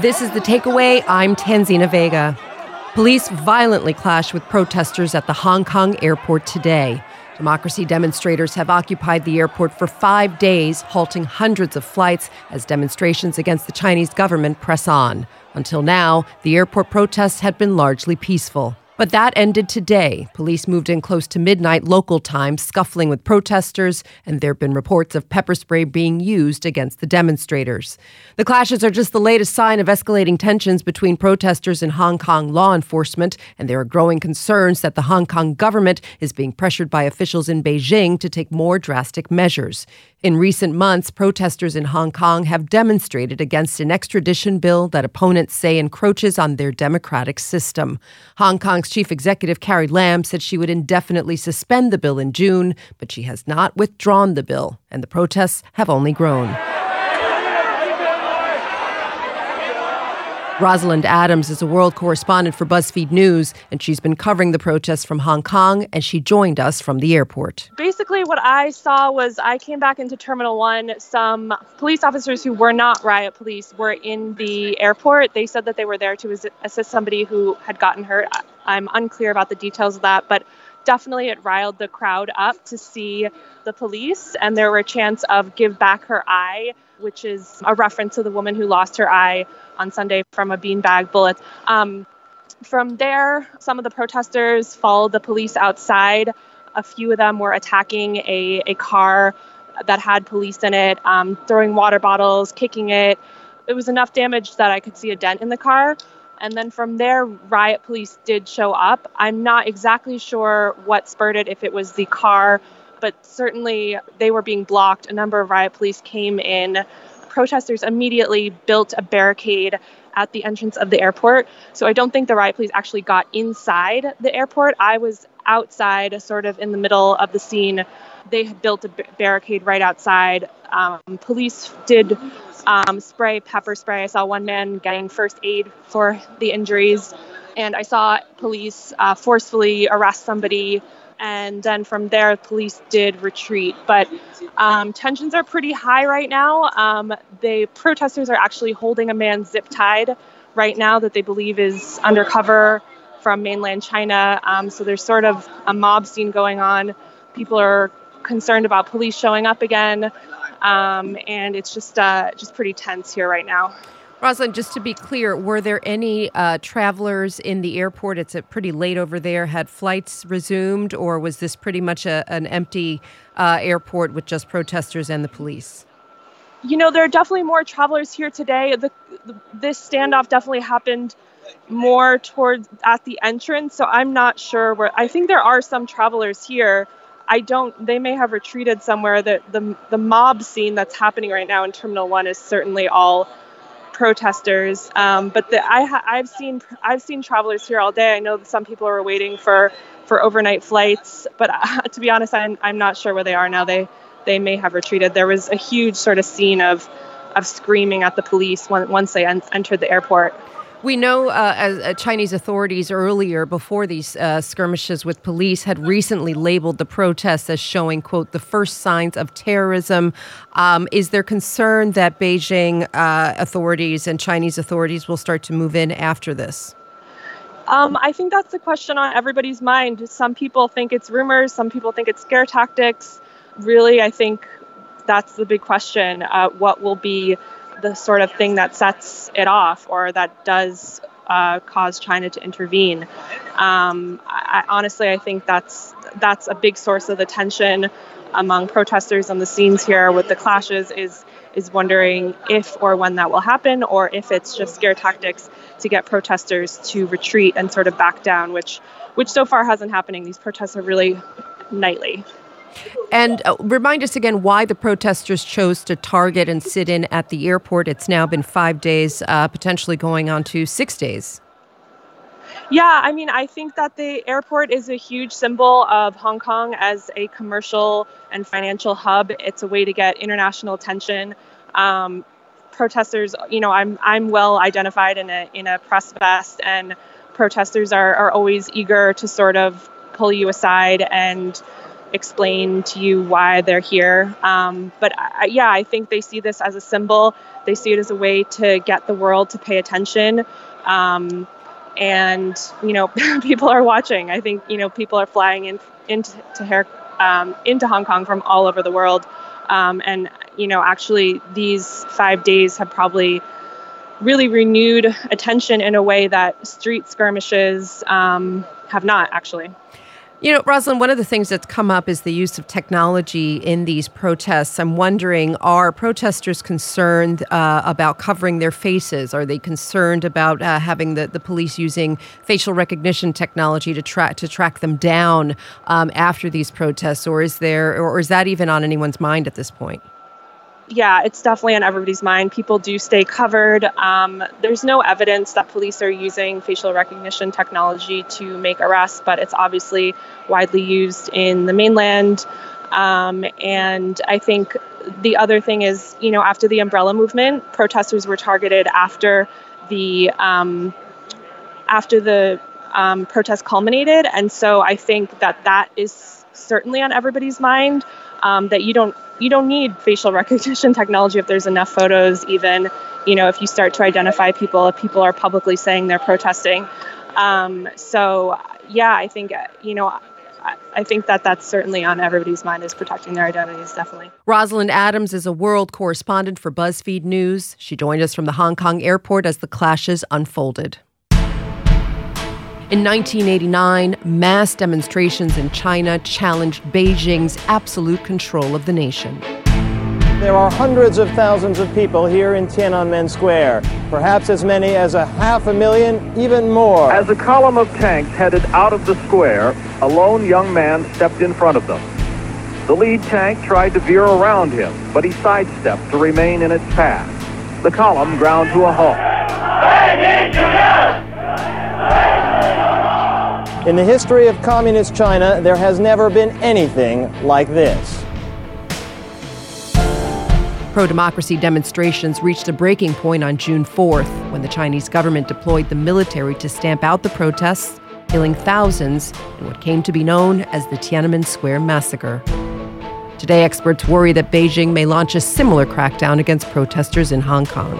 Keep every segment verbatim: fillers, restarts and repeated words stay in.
This is The Takeaway. I'm Tanzina Vega. Police violently clashed with protesters at the Hong Kong airport today. Democracy demonstrators have occupied the airport for five days, halting hundreds of flights as demonstrations against the Chinese government press on. Until now, the airport protests had been largely peaceful. But that ended today. Police moved in close to midnight local time, scuffling with protesters, and there have been reports of pepper spray being used against the demonstrators. The clashes are just the latest sign of escalating tensions between protesters and Hong Kong law enforcement, and there are growing concerns that the Hong Kong government is being pressured by officials in Beijing to take more drastic measures. In recent months, protesters in Hong Kong have demonstrated against an extradition bill that opponents say encroaches on their democratic system. Hong Kong's chief executive Carrie Lam said she would indefinitely suspend the bill in June, but she has not withdrawn the bill, and the protests have only grown. Rosalind Adams is a world correspondent for BuzzFeed News, and she's been covering the protests from Hong Kong, and she joined us from the airport. Basically, what I saw was I came back into Terminal one. Some police officers who were not riot police were in the airport. They said that they were there to assist somebody who had gotten hurt. I'm unclear about the details of that, but definitely it riled the crowd up to see the police, and there were chants of "give back her eye," which is a reference to the woman who lost her eye on Sunday from a beanbag bullet. Um, from there, some of the protesters followed the police outside. A few of them were attacking a, a car that had police in it, um, throwing water bottles, kicking it. It was enough damage that I could see a dent in the car. And then from there, riot police did show up. I'm not exactly sure what spurred it, if it was the car, but certainly they were being blocked. A number of riot police came in. Protesters immediately built a barricade at the entrance of the airport. So I don't think the riot police actually got inside the airport. I was outside, sort of in the middle of the scene. They had built a barricade right outside. Um, police did um, spray pepper spray. I saw one man getting first aid for the injuries. And I saw police uh, forcefully arrest somebody. And then from there, police did retreat. But um, tensions are pretty high right now. Um, the protesters are actually holding a man zip-tied right now that they believe is undercover from mainland China. Um, so there's sort of a mob scene going on. People are concerned about police showing up again. Um, and it's just uh, just pretty tense here right now. Rosalind, just to be clear, were there any uh, travelers in the airport? It's a pretty late over there. Had flights resumed, or was this pretty much a, an empty uh, airport with just protesters and the police? You know, there are definitely more travelers here today. The, the, this standoff definitely happened more towards at the entrance, so I'm not sure where. I think there are some travelers here. I don't. They may have retreated somewhere. The the the mob scene that's happening right now in Terminal One is certainly all protesters, um, but the, I ha- I've seen I've seen travelers here all day. I know that some people are waiting for, for overnight flights, but uh, to be honest, I'm I'm not sure where they are now. They they may have retreated. There was a huge sort of scene of of screaming at the police when, once they en- entered the airport. We know uh, as uh, Chinese authorities earlier, before these uh, skirmishes with police, had recently labeled the protests as showing, quote, the first signs of terrorism. Um, is there concern that Beijing uh, authorities and Chinese authorities will start to move in after this? Um, I think that's the question on everybody's mind. Some people think it's rumors. Some people think it's scare tactics. Really, I think that's the big question. Uh, what will be the sort of thing that sets it off, or that does uh, cause China to intervene? Um, I, honestly, I think that's that's a big source of the tension among protesters on the scenes here with the clashes, is is wondering if or when that will happen, or if it's just scare tactics to get protesters to retreat and sort of back down, which which so far hasn't happening. These protests are really nightly. And uh, remind us again why the protesters chose to target and sit in at the airport. It's now been five days, uh, potentially going on to six days. Yeah, I mean, I think that the airport is a huge symbol of Hong Kong as a commercial and financial hub. It's a way to get international attention. Um, protesters, you know, I'm I'm well identified in a in a press vest, and protesters are, are always eager to sort of pull you aside and explain to you why they're here. Um, but I, yeah, I think they see this as a symbol. They see it as a way to get the world to pay attention. Um, and, you know, people are watching. I think, you know, people are flying in, into to hair, um, into Hong Kong from all over the world. Um, and, you know, actually these five days have probably really renewed attention in a way that street skirmishes um, have not, actually. You know, Rosalind, one of the things that's come up is the use of technology in these protests. I'm wondering, are protesters concerned uh, about covering their faces? Are they concerned about uh, having the, the police using facial recognition technology to track to track them down um, after these protests? Or is there, or is that even on anyone's mind at this point? Yeah, it's definitely on everybody's mind. People do stay covered. Um, there's no evidence that police are using facial recognition technology to make arrests, but it's obviously widely used in the mainland. Um, and I think the other thing is, you know, after the umbrella movement, protesters were targeted after the um, after the um, protest culminated. And so I think that that is certainly on everybody's mind, um, that you don't You don't need facial recognition technology if there's enough photos, even, you know, if you start to identify people, if people are publicly saying they're protesting. Um, so, yeah, I think, you know, I, I think that that's certainly on everybody's mind, is protecting their identities, definitely. Rosalind Adams is a world correspondent for BuzzFeed News. She joined us from the Hong Kong airport as the clashes unfolded. In nineteen eighty-nine, mass demonstrations in China challenged Beijing's absolute control of the nation. There are hundreds of thousands of people here in Tiananmen Square, perhaps as many as a half a million, even more. As a column of tanks headed out of the square, a lone young man stepped in front of them. The lead tank tried to veer around him, but he sidestepped to remain in its path. The column ground to a halt. In the history of communist China, there has never been anything like this. Pro-democracy demonstrations reached a breaking point on June fourth when the Chinese government deployed the military to stamp out the protests, killing thousands in what came to be known as the Tiananmen Square Massacre. Today, experts worry that Beijing may launch a similar crackdown against protesters in Hong Kong.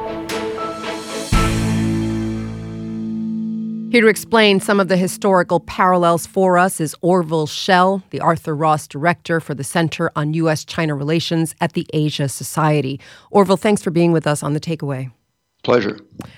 Here to explain some of the historical parallels for us is Orville Schell, the Arthur Ross Director for the Center on U S China Relations at the Asia Society. Orville, thanks for being with us on The Takeaway. Pleasure.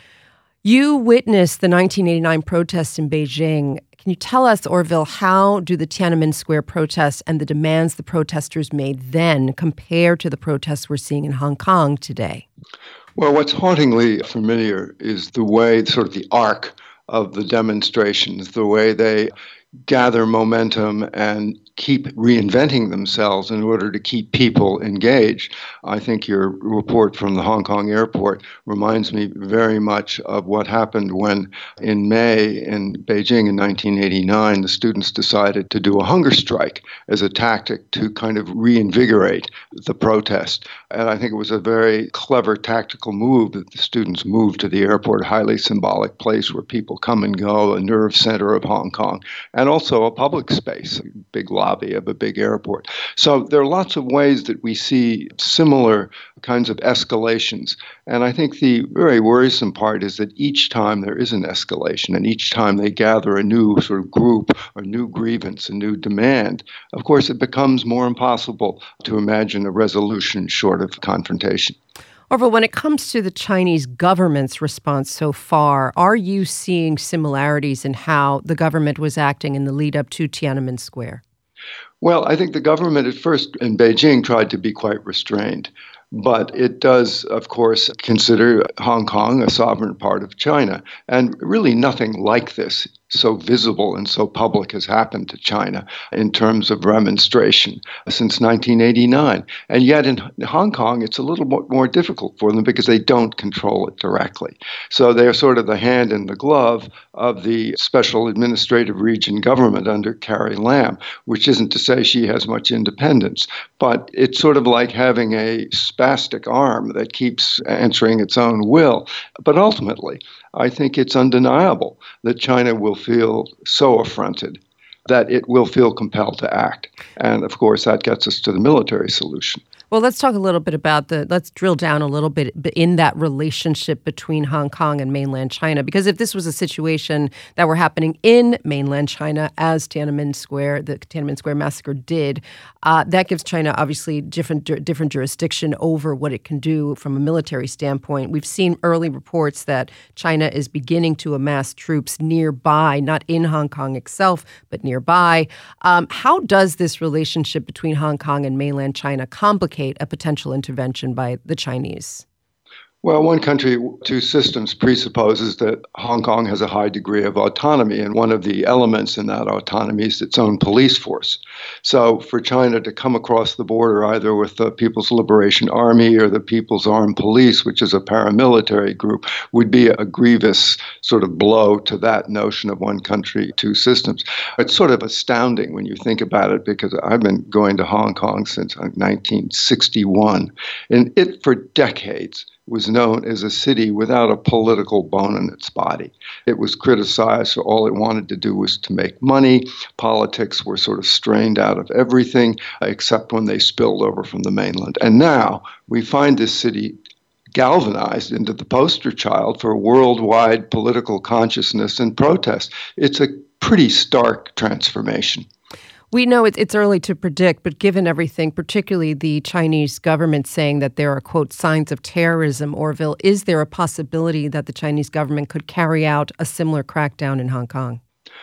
You witnessed the nineteen eighty-nine protests in Beijing. Can you tell us, Orville, how do the Tiananmen Square protests and the demands the protesters made then compare to the protests we're seeing in Hong Kong today? Well, what's hauntingly familiar is the way, sort of the arc of the demonstrations, the way they gather momentum and keep reinventing themselves in order to keep people engaged. I think your report from the Hong Kong airport reminds me very much of what happened when in May in Beijing in nineteen eighty-nine, the students decided to do a hunger strike as a tactic to kind of reinvigorate the protest. And I think it was a very clever tactical move that the students moved to the airport, a highly symbolic place where people come and go, a nerve center of Hong Kong, and also a public space, a big lobby of a big airport. So there are lots of ways that we see similar kinds of escalations. And I think the very worrisome part is that each time there is an escalation and each time they gather a new sort of group or new grievance, a new demand, of course it becomes more impossible to imagine a resolution short of confrontation. Orville, when it comes to the Chinese government's response so far, are you seeing similarities in how the government was acting in the lead up to Tiananmen Square? Well, I think the government at first in Beijing tried to be quite restrained. But it does, of course, consider Hong Kong a sovereign part of China. And really nothing like this so visible and so public has happened to China in terms of remonstration since nineteen eighty-nine. And yet in Hong Kong, it's a little more, more difficult for them because they don't control it directly. So they're sort of the hand in the glove of the Special Administrative Region government under Carrie Lam, which isn't to say she has much independence, but it's sort of like having a spastic arm that keeps answering its own will. But ultimately, I think it's undeniable that China will feel so affronted that it will feel compelled to act. And of course, that gets us to the military solution. Well, let's talk a little bit about the, let's drill down a little bit in that relationship between Hong Kong and mainland China. Because if this was a situation that were happening in mainland China, as Tiananmen Square, the Tiananmen Square massacre did, uh, that gives China obviously different different jurisdiction over what it can do from a military standpoint. We've seen early reports that China is beginning to amass troops nearby, not in Hong Kong itself, but nearby. Um, how does this relationship between Hong Kong and mainland China complicate a potential intervention by the Chinese? Well, one country, two systems presupposes that Hong Kong has a high degree of autonomy, and one of the elements in that autonomy is its own police force. So for China to come across the border either with the People's Liberation Army or the People's Armed Police, which is a paramilitary group, would be a grievous sort of blow to that notion of one country, two systems. It's sort of astounding when you think about it, because I've been going to Hong Kong since nineteen sixty-one, and it for decades was known as a city without a political bone in its body. It was criticized, so all it wanted to do was to make money. Politics were sort of strained out of everything, except when they spilled over from the mainland. And now we find this city galvanized into the poster child for worldwide political consciousness and protest. It's a pretty stark transformation. We know it's early to predict, but given everything, particularly the Chinese government saying that there are, quote, signs of terrorism, Orville, is there a possibility that the Chinese government could carry out a similar crackdown in Hong Kong?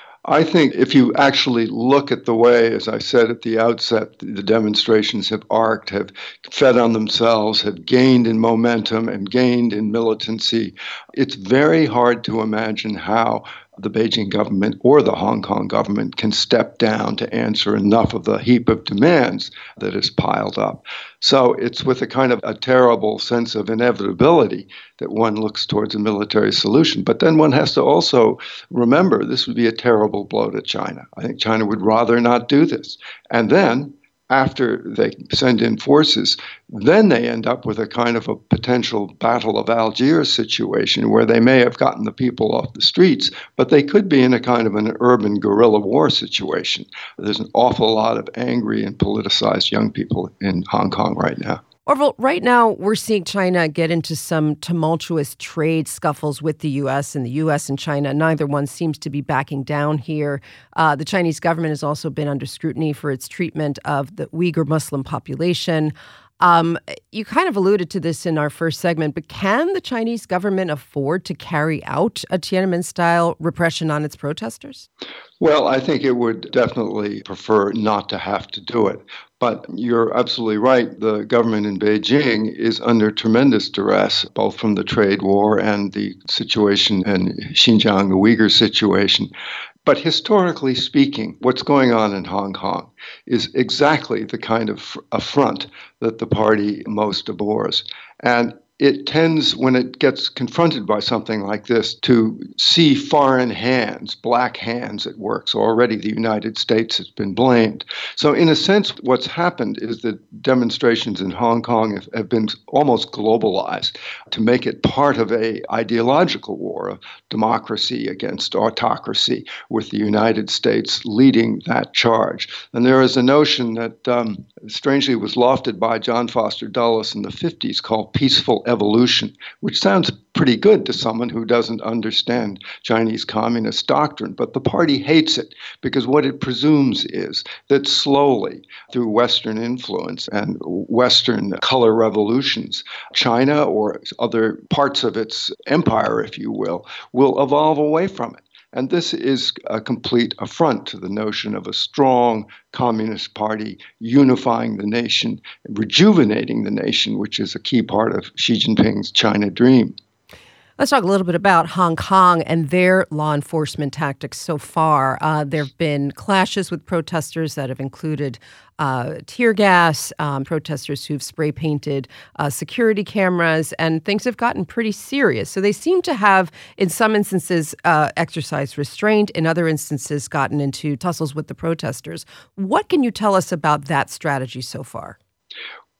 I think if you actually look at the way, as I said at the outset, the demonstrations have arced, have fed on themselves, have gained in momentum and gained in militancy, it's very hard to imagine how the Beijing government or the Hong Kong government can step down to answer enough of the heap of demands that is piled up. So it's with a kind of a terrible sense of inevitability that one looks towards a military solution. But then one has to also remember this would be a terrible blow to China. I think China would rather not do this. And then, after they send in forces, then they end up with a kind of a potential Battle of Algiers situation where they may have gotten the people off the streets, but they could be in a kind of an urban guerrilla war situation. There's an awful lot of angry and politicized young people in Hong Kong right now. Orville, right now we're seeing China get into some tumultuous trade scuffles with the U S, and the U S and China, neither one seems to be backing down here. Uh, the Chinese government has also been under scrutiny for its treatment of the Uyghur Muslim population. Um, you kind of alluded to this in our first segment, but can the Chinese government afford to carry out a Tiananmen-style repression on its protesters? Well, I think it would definitely prefer not to have to do it. But you're absolutely right. The government in Beijing is under tremendous duress, both from the trade war and the situation in Xinjiang, the Uyghur situation. But historically speaking, what's going on in Hong Kong is exactly the kind of affront that the party most abhors. And it tends, when it gets confronted by something like this, to see foreign hands, black hands at work. So already the United States has been blamed. So in a sense, what's happened is that demonstrations in Hong Kong have, have been almost globalized to make it part of a ideological war of democracy against autocracy, with the United States leading that charge. And there is a notion that um, strangely was lofted by John Foster Dulles in the fifties called peaceful evolution, which sounds pretty good to someone who doesn't understand Chinese communist doctrine. But the party hates it because what it presumes is that slowly, through Western influence and Western color revolutions, China or other parts of its empire, if you will, will evolve away from it. And this is a complete affront to the notion of a strong Communist Party unifying the nation, rejuvenating the nation, which is a key part of Xi Jinping's China dream. Let's talk a little bit about Hong Kong and their law enforcement tactics so far. Uh, there have been clashes with protesters that have included uh, tear gas, um, protesters who've spray painted uh, security cameras, and things have gotten pretty serious. So they seem to have, in some instances, uh, exercised restraint, in other instances, gotten into tussles with the protesters. What can you tell us about that strategy so far?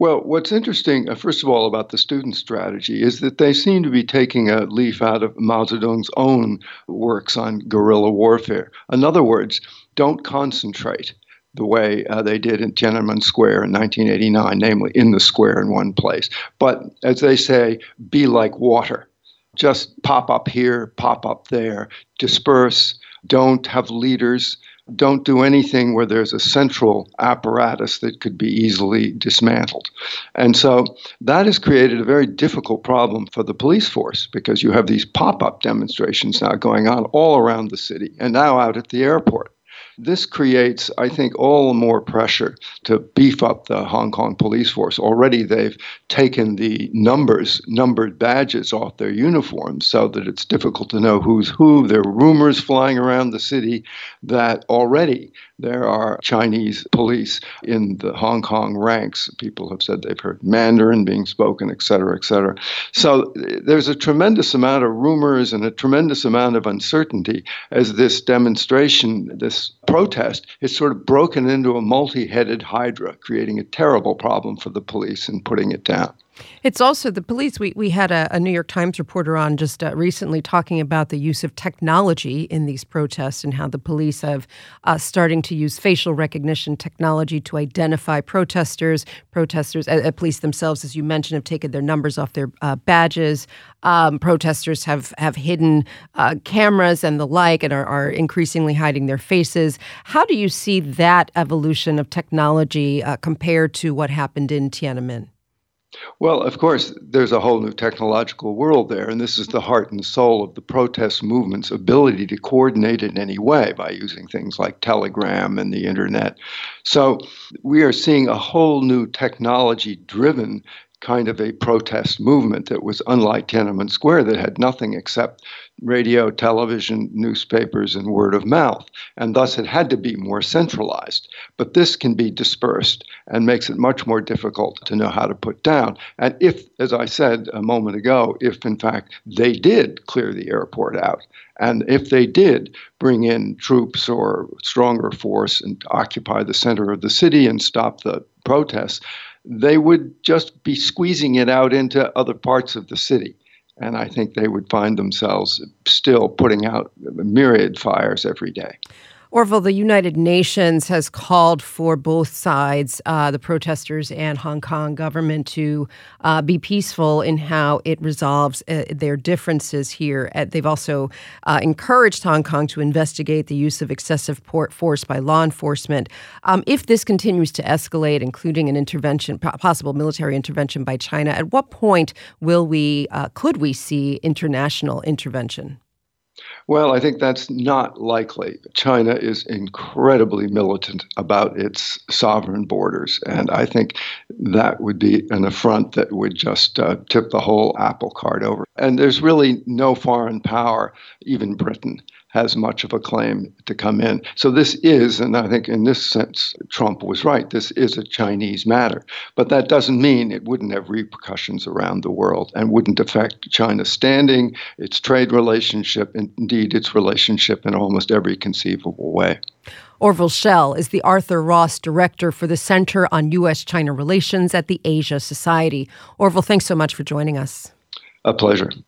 Well, what's interesting, uh, first of all, about the student strategy is that they seem to be taking a leaf out of Mao Zedong's own works on guerrilla warfare. In other words, don't concentrate the way uh, they did in Tiananmen Square in nineteen eighty-nine, namely in the square in one place. But as they say, be like water. Just pop up here, pop up there, disperse, don't have leaders. Don't do anything where there's a central apparatus that could be easily dismantled. And so that has created a very difficult problem for the police force because you have these pop-up demonstrations now going on all around the city and now out at the airport. This creates, I think, all the more pressure to beef up the Hong Kong police force. Already they've taken the numbers, numbered badges off their uniforms so that it's difficult to know who's who. There are rumors flying around the city that already there are Chinese police in the Hong Kong ranks. People have said they've heard Mandarin being spoken, et cetera, et cetera. So there's a tremendous amount of rumors and a tremendous amount of uncertainty as this demonstration, this protest, is sort of broken into a multi-headed hydra, creating a terrible problem for the police and putting it down. It's also the police. We we had a, a New York Times reporter on just uh, recently talking about the use of technology in these protests and how the police have uh, starting to use facial recognition technology to identify protesters. Protesters, uh, police themselves, as you mentioned, have taken their numbers off their uh, badges. Um, protesters have, have hidden uh, cameras and the like and are, are increasingly hiding their faces. How do you see that evolution of technology uh, compared to what happened in Tiananmen? Well, of course, there's a whole new technological world there, and this is the heart and soul of the protest movement's ability to coordinate in any way by using things like Telegram and the internet. So we are seeing a whole new technology-driven kind of a protest movement that was unlike Tiananmen Square, that had nothing except radio, television, newspapers, and word of mouth. And thus it had to be more centralized. But this can be dispersed and makes it much more difficult to know how to put down. And if, as I said a moment ago, if in fact they did clear the airport out, and if they did bring in troops or stronger force and occupy the center of the city and stop the protests, they would just be squeezing it out into other parts of the city. And I think they would find themselves still putting out myriad fires every day. Orville, the United Nations has called for both sides, uh, the protesters and Hong Kong government, to uh, be peaceful in how it resolves uh, their differences here. Uh, they've also uh, encouraged Hong Kong to investigate the use of excessive port force by law enforcement. Um, if this continues to escalate, including an intervention, possible military intervention by China, at what point will we, uh, could we see international intervention? Well, I think that's not likely. China is incredibly militant about its sovereign borders, and I think that would be an affront that would just uh, tip the whole apple cart over. And there's really no foreign power, even Britain, has much of a claim to come in. So this is, and I think in this sense, Trump was right, this is a Chinese matter. But that doesn't mean it wouldn't have repercussions around the world and wouldn't affect China's standing, its trade relationship, and indeed its relationship in almost every conceivable way. Orville Schell is the Arthur Ross Director for the Center on U S China Relations at the Asia Society. Orville, thanks so much for joining us. A pleasure.